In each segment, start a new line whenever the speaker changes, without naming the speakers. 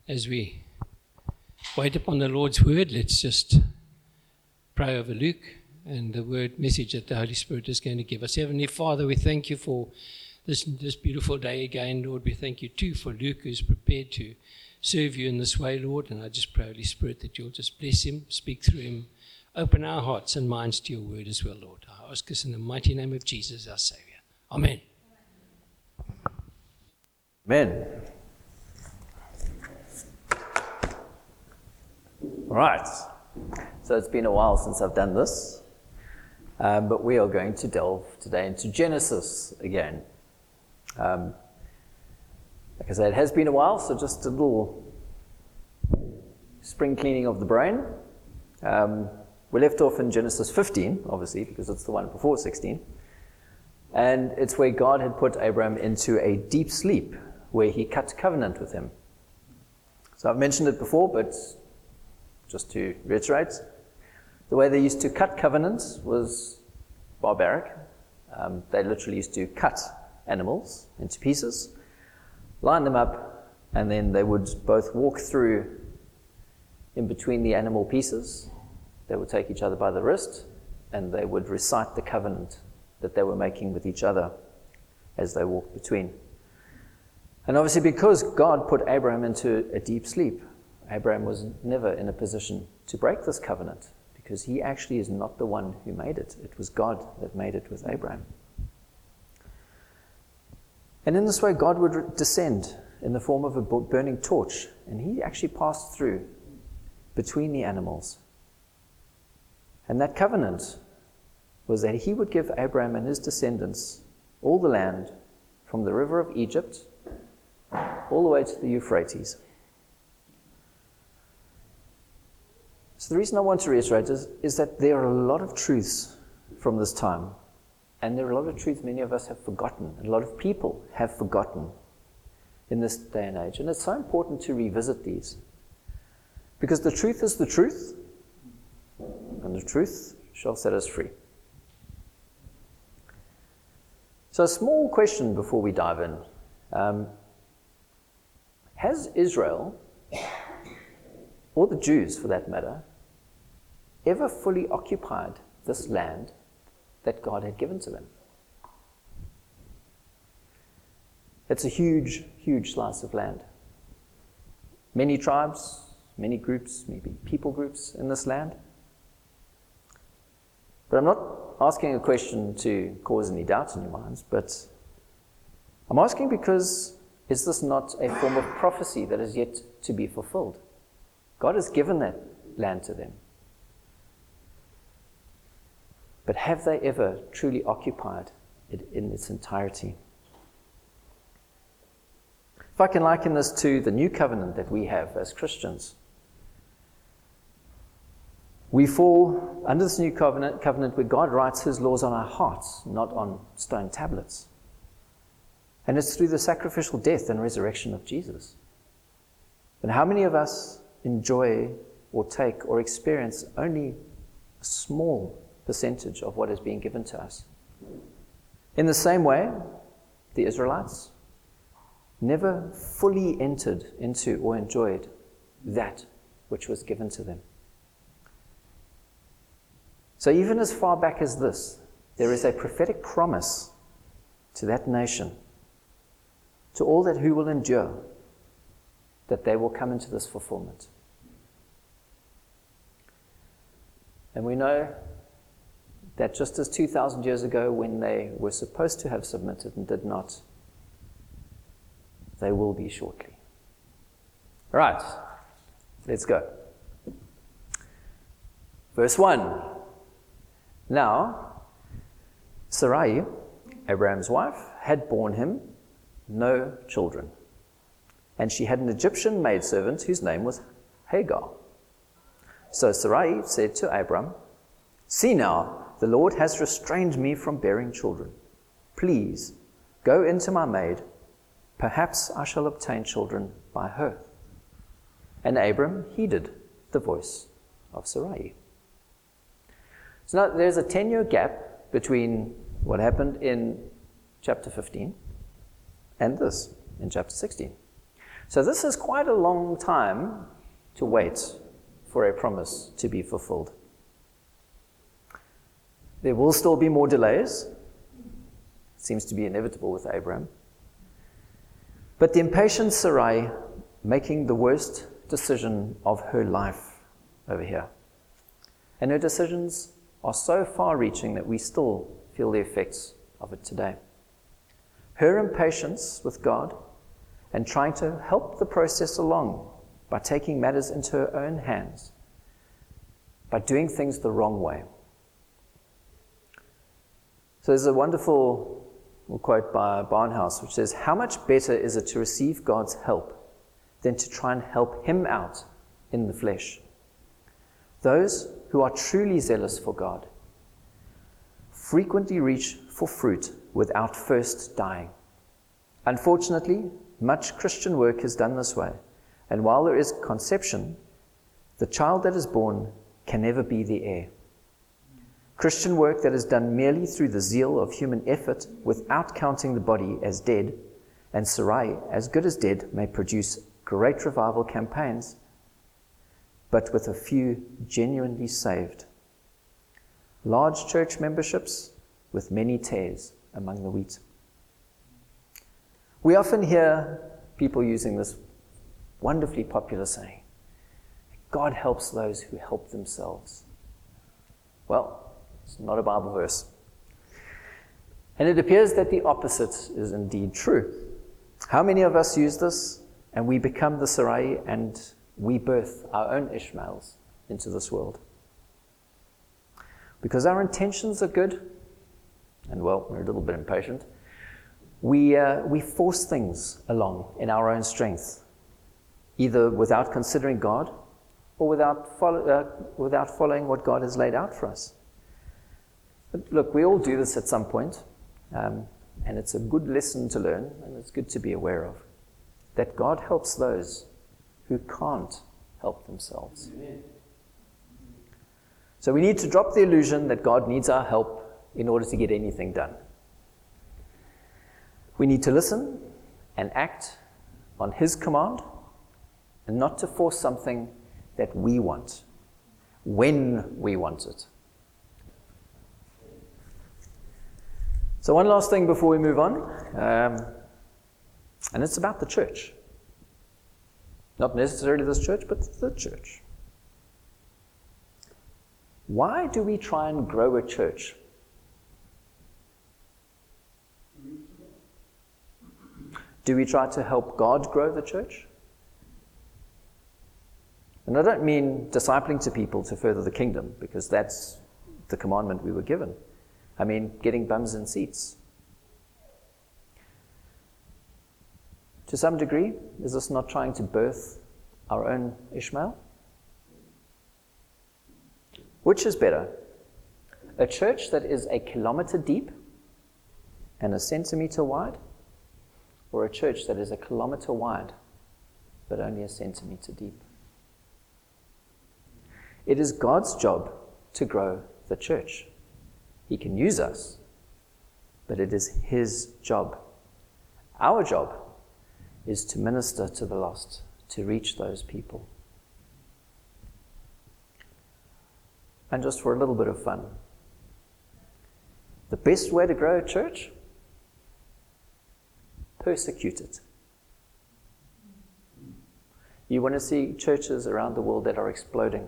as we wait upon the Lord's word, let's just pray over Luke and the word message that the Holy Spirit is going to give us. Heavenly Father, we thank you for this beautiful day again, Lord. We thank you too for Luke, who's prepared to serve you in this way, Lord. And I just pray, Holy Spirit, that you'll just bless him, speak through him, open our hearts and minds to your word as well, Lord. I ask us in the mighty name of Jesus, our Savior. Amen.
Amen. All right. So it's been a while since I've done this, but we are going to delve today into Genesis again. Like I said, it has been a while, so just a little spring cleaning of the brain. We left off in Genesis 15, obviously, because it's the one before 16. And it's where God had put Abraham into a deep sleep, where he cut covenant with him. So I've mentioned it before, but just to reiterate, the way they used to cut covenants was barbaric. They literally used to cut animals into pieces, line them up, and then they would both walk through in between the animal pieces. They would take each other by the wrist, and they would recite the covenant that they were making with each other as they walked between. And obviously, because God put Abraham into a deep sleep, Abraham was never in a position to break this covenant, because he actually is not the one who made it. It was God that made it with Abraham. And in this way, God would descend in the form of a burning torch, and he actually passed through between the animals. And that covenant was that he would give Abraham and his descendants all the land from the river of Egypt all the way to the Euphrates. So the reason I want to reiterate is that there are a lot of truths from this time, and there are a lot of truths many of us have forgotten, and a lot of people have forgotten in this day and age. And it's so important to revisit these, because the truth is the truth, and the truth shall set us free. So a small question before we dive in. Has Israel, or the Jews for that matter, ever fully occupied this land that God had given to them? It's a huge, huge slice of land. Many tribes, many groups, maybe people groups in this land. But I'm not asking a question to cause any doubt in your minds, but I'm asking because is this not a form of prophecy that is yet to be fulfilled? God has given that land to them. But have they ever truly occupied it in its entirety? If I can liken this to the new covenant that we have as Christians, we fall under this new covenant where God writes his laws on our hearts, not on stone tablets. And it's through the sacrificial death and resurrection of Jesus. But how many of us enjoy or take or experience only a small percentage of what is being given to us? In the same way, the Israelites never fully entered into or enjoyed that which was given to them. So even as far back as this, there is a prophetic promise to that nation, to all that who will endure, that they will come into this fulfillment. And we know that just as 2,000 years ago, when they were supposed to have submitted and did not, they will be shortly. All right, let's go. Verse 1. Now, Sarai, Abraham's wife, had borne him no children. And she had an Egyptian maidservant whose name was Hagar. So Sarai said to Abram, "See now, the Lord has restrained me from bearing children. Please, go into my maid. Perhaps I shall obtain children by her." And Abram heeded the voice of Sarai. So now there's a 10-year gap between what happened in chapter 15 and this in chapter 16. So this is quite a long time to wait for a promise to be fulfilled. There will still be more delays. Seems to be inevitable with Abraham. But the impatient Sarai making the worst decision of her life over here. And her decisions are so far-reaching that we still feel the effects of it today. Her impatience with God and trying to help the process along by taking matters into her own hands, by doing things the wrong way. So there's a wonderful quote by Barnhouse which says, "How much better is it to receive God's help than to try and help him out in the flesh? Those who are truly zealous for God frequently reach for fruit without first dying. Unfortunately, much Christian work is done this way, and while there is conception, the child that is born can never be the heir. Christian work that is done merely through the zeal of human effort without counting the body as dead, and Sarai as good as dead, may produce great revival campaigns, but with a few genuinely saved. Large church memberships with many tares among the wheat." We often hear people using this wonderfully popular saying, "God helps those who help themselves." Well, it's not a Bible verse. And it appears that the opposite is indeed true. How many of us use this and we become the Sarai and we birth our own Ishmaels into this world? Because our intentions are good, and well, we're a little bit impatient, we force things along in our own strength, either without considering God or without following what God has laid out for us. But look, we all do this at some point, and it's a good lesson to learn, and it's good to be aware of, that God helps those who can't help themselves. Amen. So we need to drop the illusion that God needs our help in order to get anything done. We need to listen and act on His command, and not to force something that we want, when we want it. So one last thing before we move on, and it's about the church. Not necessarily this church, but the church. Why do we try and grow a church? Do we try to help God grow the church? And I don't mean discipling to people to further the kingdom, because that's the commandment we were given. I mean getting bums in seats. To some degree, is this not trying to birth our own Ishmael? Which is better? A church that is a kilometer deep and a centimeter wide, or a church that is a kilometer wide but only a centimeter deep? It is God's job to grow the church. He can use us, but it is His job. Our job is to minister to the lost, to reach those people. And just for a little bit of fun, the best way to grow a church? Persecute it. You want to see churches around the world that are exploding.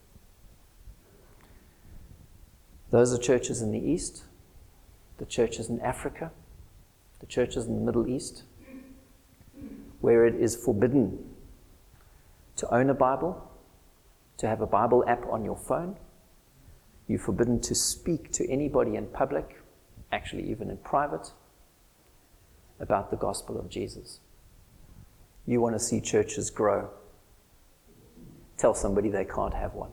Those are churches in the East, the churches in Africa, the churches in the Middle East, where it is forbidden to own a Bible, to have a Bible app on your phone. You're forbidden to speak to anybody in public, actually even in private, about the gospel of Jesus. You want to see churches grow. Tell somebody they can't have one.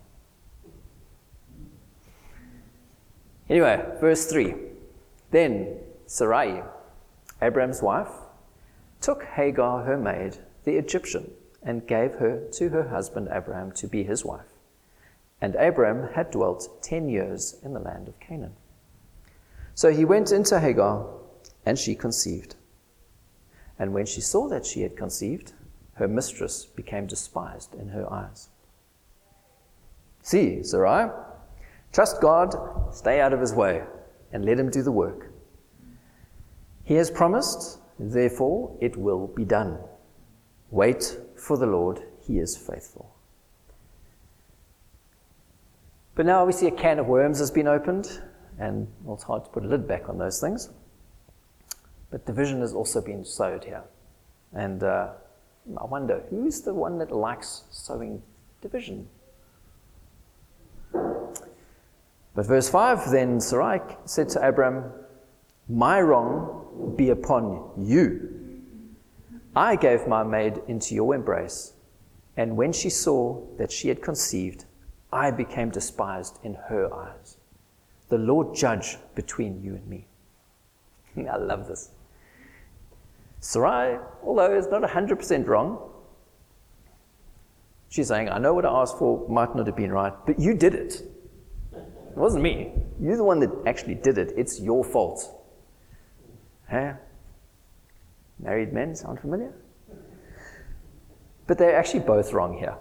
Anyway, verse 3. Then Sarai, Abraham's wife, took Hagar, her maid, the Egyptian, and gave her to her husband Abraham to be his wife. And Abraham had dwelt 10 years in the land of Canaan. So he went into Hagar, and she conceived. And when she saw that she had conceived, her mistress became despised in her eyes. See, Sarai, trust God, stay out of his way, and let him do the work. He has promised, therefore it will be done. Wait for the Lord, he is faithful. But now obviously a can of worms has been opened, and well, it's hard to put a lid back on those things. But division has also been sowed here. And I wonder, who's the one that likes sowing division? But verse 5, then Sarai said to Abram, my wrong be upon you. I gave my maid into your embrace, and when she saw that she had conceived, I became despised in her eyes. The Lord judge between you and me. I love this. Sarai, although it's not 100% wrong, she's saying, I know what I asked for might not have been right, but you did it. It wasn't me. You're the one that actually did it. It's your fault. Huh? Married men sound familiar? But they're actually both wrong here.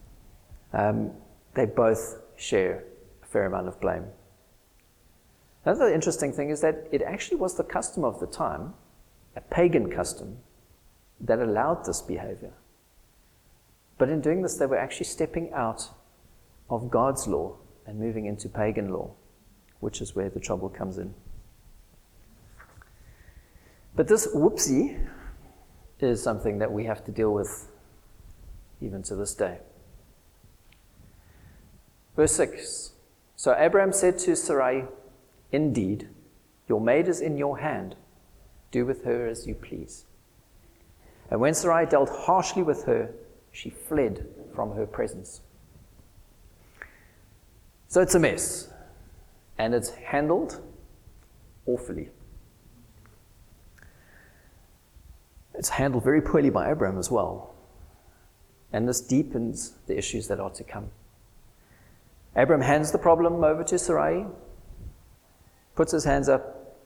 They both share a fair amount of blame. Another interesting thing is that it actually was the custom of the time, a pagan custom, that allowed this behavior. But in doing this, they were actually stepping out of God's law and moving into pagan law, which is where the trouble comes in. But this whoopsie is something that we have to deal with even to this day. Verse 6, so Abraham said to Sarai, indeed, your maid is in your hand. Do with her as you please. And when Sarai dealt harshly with her, she fled from her presence. So it's a mess, and it's handled awfully. It's handled very poorly by Abraham as well, and this deepens the issues that are to come. Abraham hands the problem over to Sarai, puts his hands up.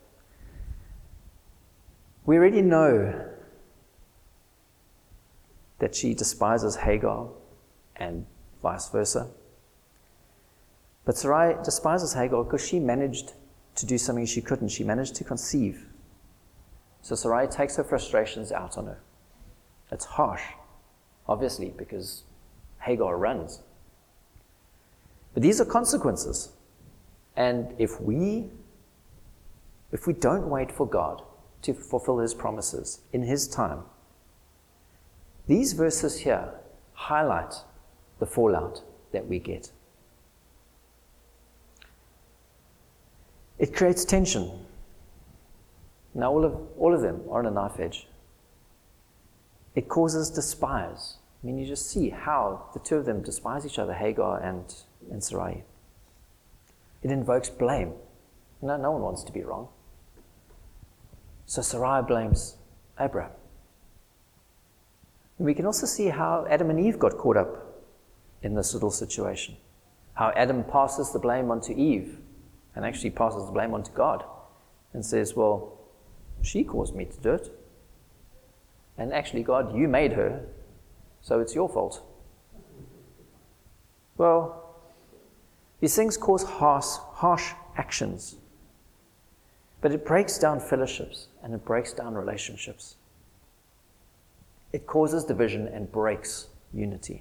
We already know that she despises Hagar and vice versa. But Sarai despises Hagar because she managed to do something she couldn't. She managed to conceive. So Sarai takes her frustrations out on her. It's harsh, obviously, because Hagar runs. But these are consequences. And if we don't wait for God to fulfill his promises in his time, these verses here highlight the fallout that we get. It creates tension. Now all of them are on a knife edge. It causes despise. I mean, you just see how the two of them despise each other, Hagar and Sarai. It invokes blame. No one wants to be wrong. So Sarai blames Abraham. And we can also see how Adam and Eve got caught up in this little situation. How Adam passes the blame onto Eve and actually passes the blame onto God and says, well, she caused me to do it. And actually, God, you made her, so it's your fault. Well, these things cause harsh actions. But it breaks down fellowships and it breaks down relationships. It causes division and breaks unity.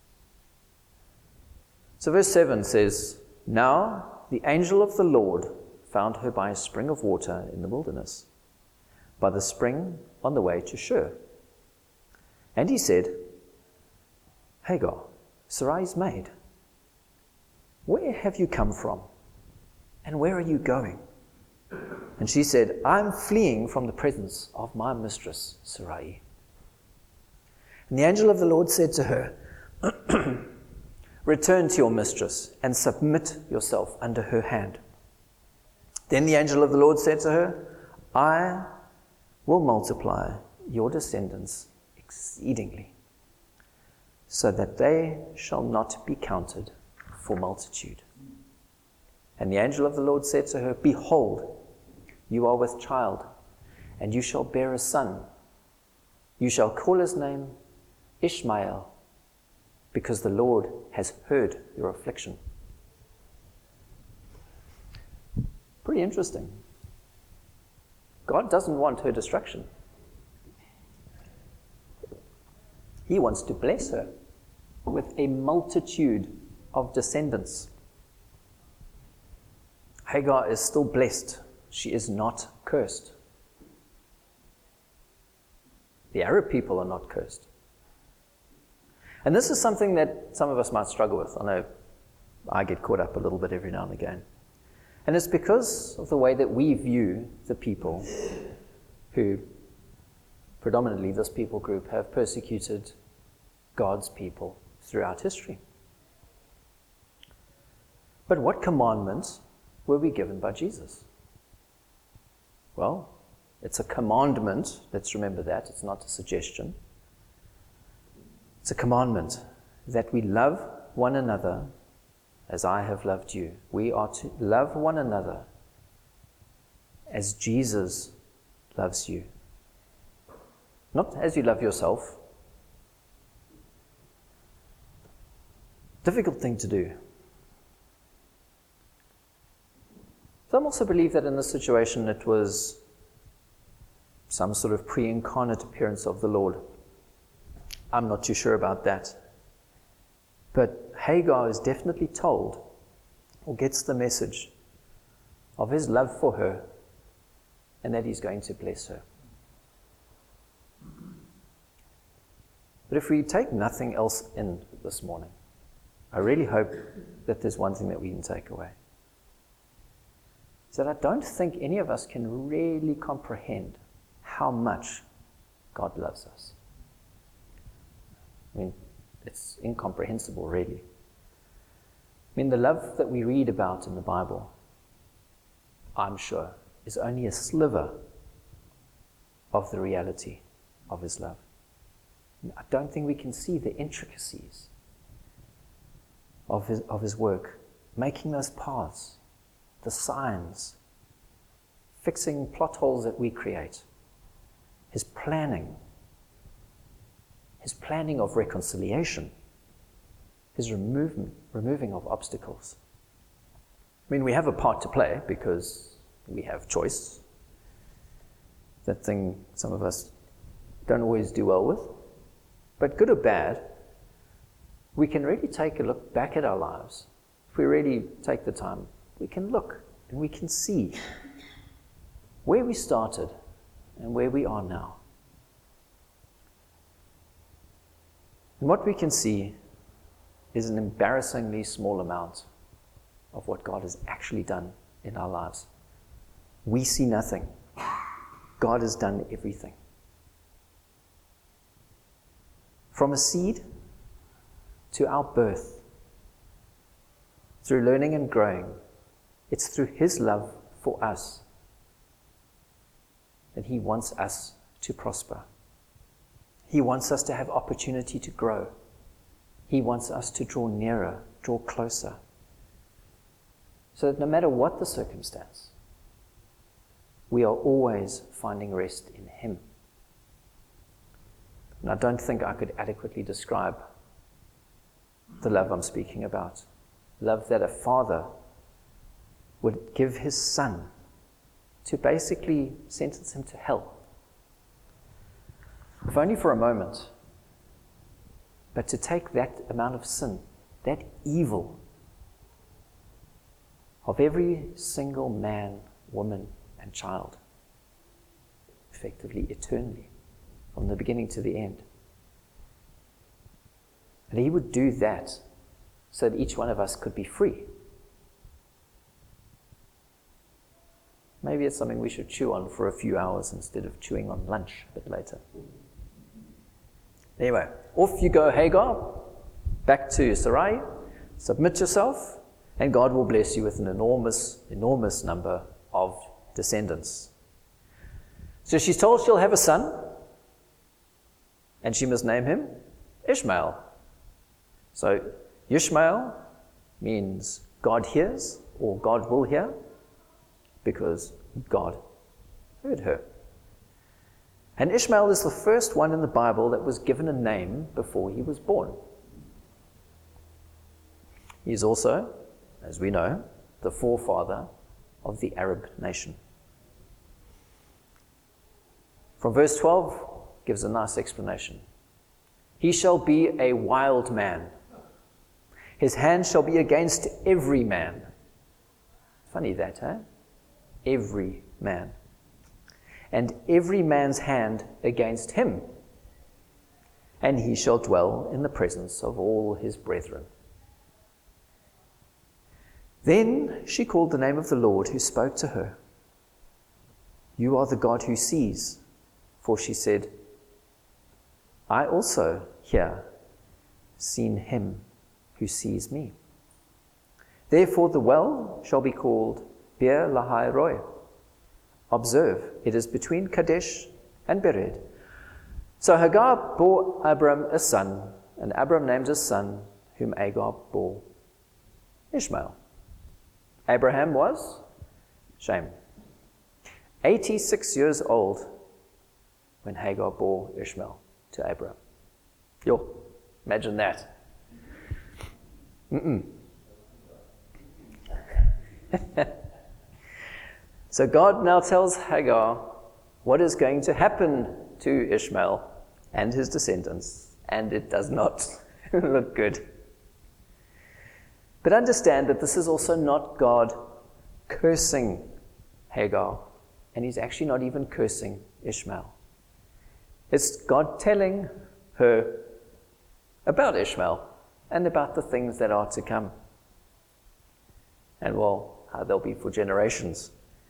So verse 7 says, now the angel of the Lord found her by a spring of water in the wilderness, by the spring on the way to Shur. And he said, Hagar, Sarai's maid, where have you come from? And where are you going? And she said, I'm fleeing from the presence of my mistress, Sarai. And the angel of the Lord said to her, return to your mistress and submit yourself under her hand. Then the angel of the Lord said to her, I will multiply your descendants exceedingly, so that they shall not be counted for multitude. And the angel of the Lord said to her, behold, you are with child, and you shall bear a son. You shall call his name Ishmael, because the Lord has heard your affliction. Pretty interesting. God doesn't want her destruction. He wants to bless her with a multitude of descendants. Hagar is still blessed. She is not cursed. The Arab people are not cursed. And this is something that some of us might struggle with. I know I get caught up a little bit every now and again. And it's because of the way that we view the people who, predominantly this people group, have persecuted God's people throughout history. But what commandments were we given by Jesus? Well, it's a commandment. Let's remember that. It's not a suggestion. It's a commandment that we love one another as I have loved you. We are to love one another as Jesus loves you. Not as you love yourself. Difficult thing to do. Some also believe that in this situation it was some sort of pre-incarnate appearance of the Lord. I'm not too sure about that. But Hagar is definitely told, or gets the message, of his love for her and that he's going to bless her. But if we take nothing else in this morning, I really hope that there's one thing that we can take away. Is that I don't think any of us can really comprehend how much God loves us. I mean, it's incomprehensible, really. I mean, the love that we read about in the Bible, I'm sure, is only a sliver of the reality of his love. I don't think we can see the intricacies of his work, making those paths, the signs, fixing plot holes that we create, his planning of reconciliation, his removing of obstacles. I mean, we have a part to play because we have choice. That thing some of us don't always do well with. But good or bad, we can really take a look back at our lives. If we really take the time, we can look and we can see where we started and where we are now. And what we can see is an embarrassingly small amount of what God has actually done in our lives. We see nothing. God has done everything. From a seed to our birth, through learning and growing, it's through his love for us that he wants us to prosper. He wants us to have opportunity to grow. He wants us to draw nearer, draw closer, so that no matter what the circumstance, we are always finding rest in him. And I don't think I could adequately describe the love I'm speaking about. Love that a father would give his son to basically sentence him to hell. If only for a moment. But to take that amount of sin, that evil of every single man, woman, and child, effectively eternally, from the beginning to the end. And he would do that so that each one of us could be free. Maybe it's something we should chew on for a few hours instead of chewing on lunch a bit later. Anyway, off you go, Hagar, back to Sarai, submit yourself, and God will bless you with an enormous, enormous number of descendants. So she's told she'll have a son, and she must name him Ishmael. So Ishmael means God hears, or God will hear, because God heard her. And Ishmael is the first one in the Bible that was given a name before he was born. He is also, as we know, the forefather of the Arab nation. From verse 12 gives a nice explanation. He shall be a wild man. His hand shall be against every man. Funny that, huh? Every man. And every man's hand against him. And he shall dwell in the presence of all his brethren. Then she called the name of the Lord who spoke to her. You are the God who sees. For she said, I also here seen him who sees me. Therefore the well shall be called Beer Lahai Roi. Observe, it is between Kadesh and Bered. So Hagar bore Abram a son, and Abram named his son, whom Hagar bore, Ishmael. Abraham was, shame, 86 years old when Hagar bore Ishmael to Abram. Yo, imagine that. So God now tells Hagar what is going to happen to Ishmael and his descendants, and it does not look good. But understand that this is also not God cursing Hagar, and he's actually not even cursing Ishmael. It's God telling her about Ishmael and about the things that are to come. And well, how they'll be for generations.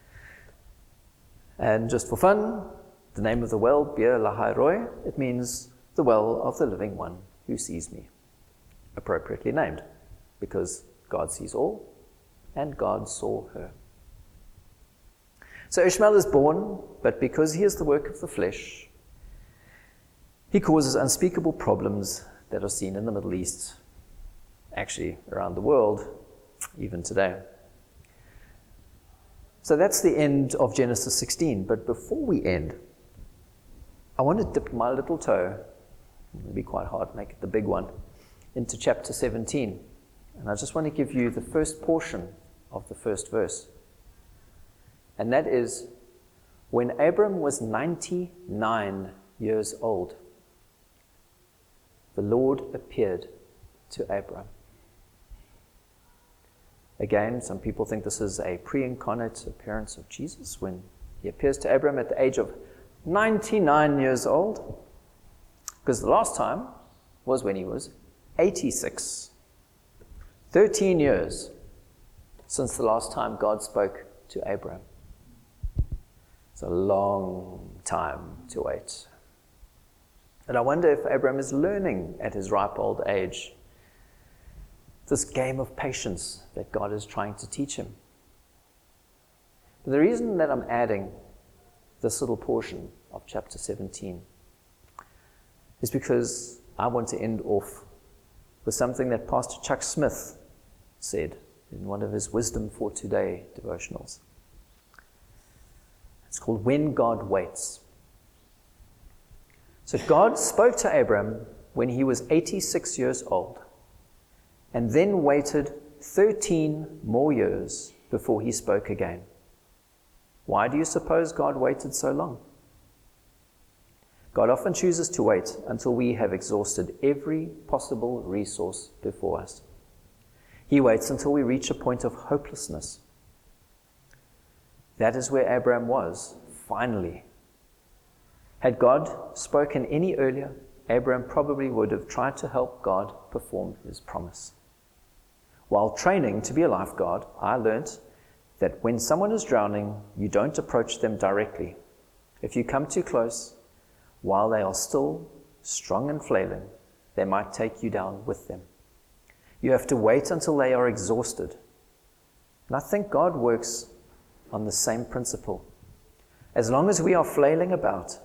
And just for fun, the name of the well, Beer Lahai Roi, it means the well of the living one who sees me. Appropriately named, because God sees all, and God saw her. So Ishmael is born, but because he is the work of the flesh, he causes unspeakable problems that are seen in the Middle East, actually around the world, even today. So that's the end of Genesis 16. But before we end, I want to dip my little toe, it'll be quite hard, make it the big one, into chapter 17. And I just want to give you the first portion of the first verse. And that is, when Abram was 99 years old, the Lord appeared to Abram. Again, some people think this is a pre-incarnate appearance of Jesus when he appears to Abram at the age of 99 years old, because the last time was when he was 86. 13 years since the last time God spoke to Abram. It's a long time to wait. And I wonder if Abram is learning at his ripe old age this game of patience that God is trying to teach him. But the reason that I'm adding this little portion of chapter 17 is because I want to end off with something that Pastor Chuck Smith said in one of his Wisdom for Today devotionals. It's called When God Waits. So God spoke to Abram when he was 86 years old, and then waited 13 more years before he spoke again. Why do you suppose God waited so long? God often chooses to wait until we have exhausted every possible resource before us. He waits until we reach a point of hopelessness. That is where Abraham was, finally. Had God spoken any earlier, Abraham probably would have tried to help God perform his promise. While training to be a lifeguard, I learnt that when someone is drowning, you don't approach them directly. If you come too close, while they are still strong and flailing, they might take you down with them. You have to wait until they are exhausted. And I think God works on the same principle. As long as we are flailing about,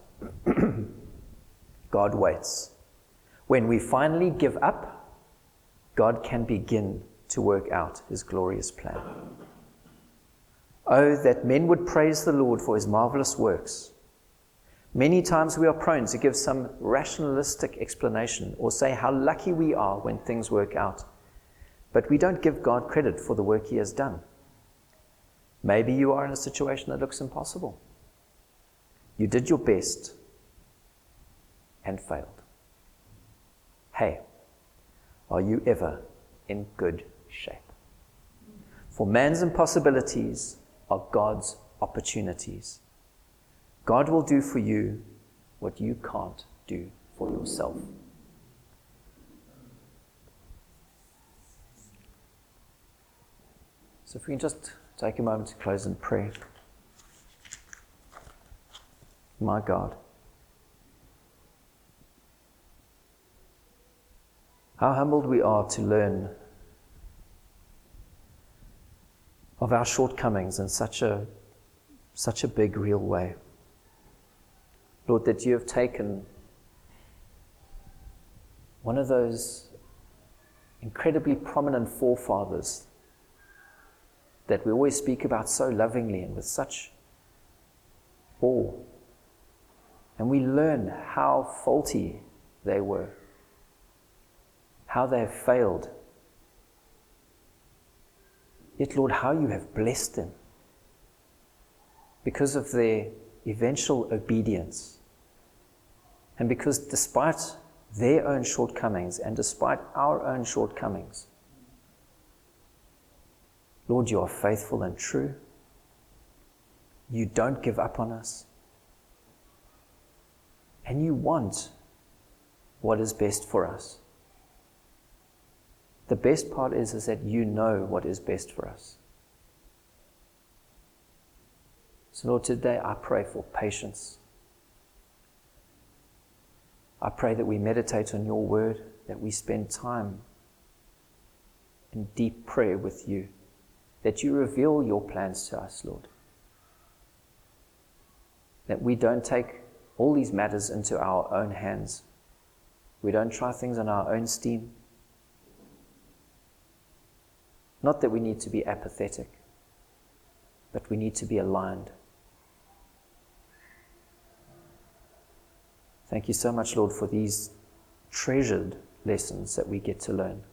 God waits. When we finally give up, God can begin to work out his glorious plan. Oh, that men would praise the Lord for his marvelous works. Many times we are prone to give some rationalistic explanation or say how lucky we are when things work out. But we don't give God credit for the work He has done. Maybe you are in a situation that looks impossible. You did your best and failed. Hey, are you ever in good shape? For man's impossibilities are God's opportunities. God will do for you what you can't do for yourself. So if we can just take a moment to close in prayer. My God, how humbled we are to learn of our shortcomings in such a big, real way. Lord, that you have taken one of those incredibly prominent forefathers that we always speak about so lovingly and with such awe, and we learn how faulty they were, how they have failed. Yet, Lord, how you have blessed them because of their eventual obedience. And because despite their own shortcomings and despite our own shortcomings, Lord, you are faithful and true. You don't give up on us. And you want what is best for us. The best part is that you know what is best for us. So Lord, today I pray for patience. I pray that we meditate on your word, that we spend time in deep prayer with you, that you reveal your plans to us, Lord. That we don't take all these matters into our own hands. We don't try things on our own steam. Not that we need to be apathetic, but we need to be aligned. Thank you so much, Lord, for these treasured lessons that we get to learn.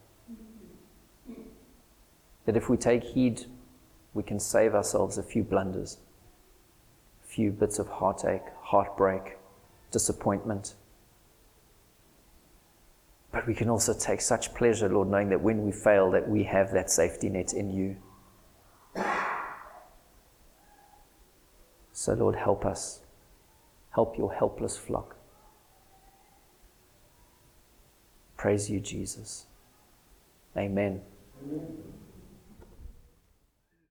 That if we take heed, we can save ourselves a few blunders, a few bits of heartache, heartbreak, disappointment. But we can also take such pleasure, Lord, knowing that when we fail, that we have that safety net in you. So, Lord, help us. Help your helpless flock. Praise you, Jesus. Amen. Amen.